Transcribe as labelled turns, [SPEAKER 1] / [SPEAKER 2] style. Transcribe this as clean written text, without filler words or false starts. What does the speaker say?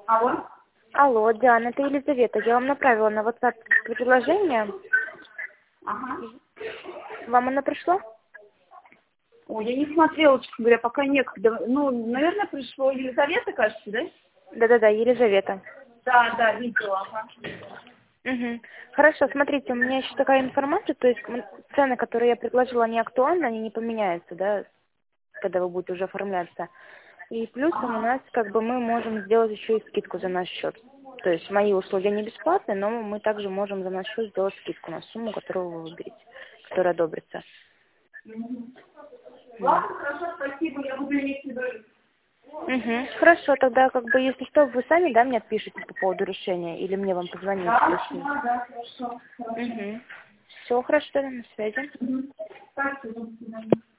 [SPEAKER 1] Алло?
[SPEAKER 2] Алло, Диана, это Елизавета. Я вам направила на WhatsApp предложение.
[SPEAKER 1] Ага.
[SPEAKER 2] Вам оно пришло?
[SPEAKER 1] Ой, я не смотрела, честно говоря, пока некогда. Ну, наверное, пришло Елизавета, кажется, да?
[SPEAKER 2] Да-да-да, Елизавета.
[SPEAKER 1] Да, видела. Ага.
[SPEAKER 2] Угу. Хорошо, смотрите, у меня еще такая информация, то есть цены, которые я предложила, они актуальны, они не поменяются, да, когда вы будете уже оформляться. И плюсом у нас, как бы, мы можем сделать еще и скидку за наш счет. То есть мои услуги не бесплатные, но мы также можем за наш счет сделать скидку на сумму, которую вы выберете, которая одобрится.
[SPEAKER 1] Ладно, хорошо, спасибо, я буду иметь в виду.
[SPEAKER 2] Угу. Хорошо, тогда, как бы, если что, вы сами, да, мне отпишите по поводу решения, или мне вам позвонить?
[SPEAKER 1] Да, хорошо.
[SPEAKER 2] Угу. Все хорошо, на связи.
[SPEAKER 1] Спасибо, до свидания.